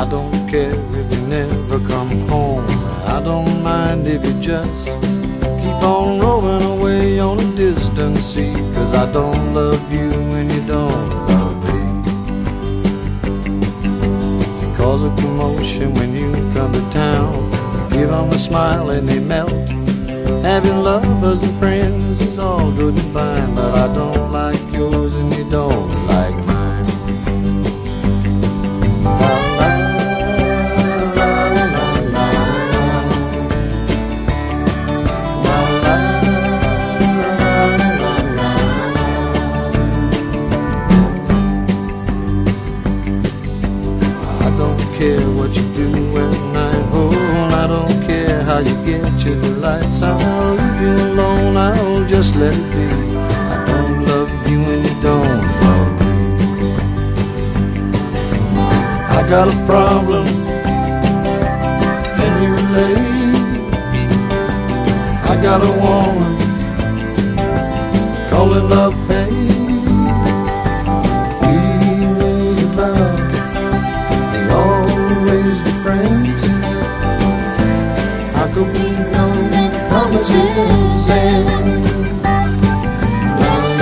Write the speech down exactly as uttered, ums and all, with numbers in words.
I don't care if you never come home. I don't mind if you just keep on rolling away on a distant sea. Cause I don't love you and you don't love me. You cause a commotion when you come to town. You give them a smile and they melt. Having lovers and friends is all good and fine, but I don't like yours and you don't like mine. La, la, la, la, la, la, la, la, la. I don't care what you do at night, oh, I don't care how you get your delights. I'll leave you alone, I'll just let it be. I don't love you and you don't love me. I got a problem, can you relate? I got a woman, call it love